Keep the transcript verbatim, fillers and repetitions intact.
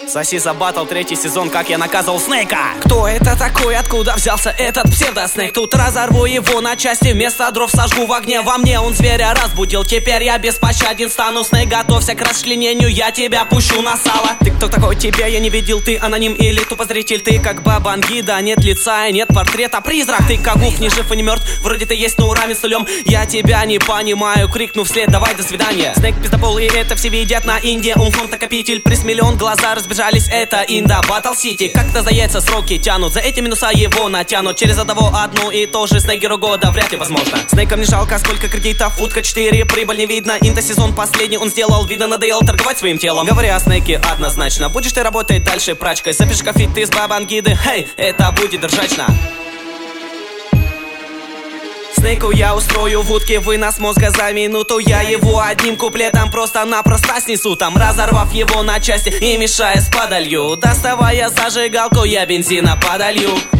Соси за батл, третий сезон, как я наказывал Снейка. Кто это такой, откуда взялся этот псевдо-снейк? Тут разорву его на части, вместо дров сожгу в огне. Во мне он зверя разбудил, теперь я беспощаден стану. Снейк, готовься к расчленению, я тебя пущу на сало. Ты кто такой, тебя я не видел, ты аноним или тупо зритель? Ты как Бабангида, нет лица и нет портрета, призрак. Ты как гуф, не жив и не мертв, вроде ты есть, но равен с нулем. Я тебя не понимаю, крикну вслед, давай до свидания. Снейк пиздобол, и это все видят на Инде. Умфон накопитель, приз миллион, глаза разбежались, это Инда, Батл Сити. Как-то за яйца сроки тянут, за эти минуса его натянут. Через одного одну и то же, Снейкеру года вряд ли возможно. Снейкам не жалко, сколько кредитов, утка четыре, прибыль не видно. Инда сезон последний он сделал, видно надоело торговать своим телом. Говоря о Снейке однозначно, будешь ты работать дальше прачкой. Запиши кофе ты с Бабангиды, хей, это будет ржачно. Снейку я устрою в утке вынос мозга за минуту. Я его одним куплетом просто-напросто снесу, там разорвав его на части и мешая с подолью. Доставая зажигалку, я бензина подолью.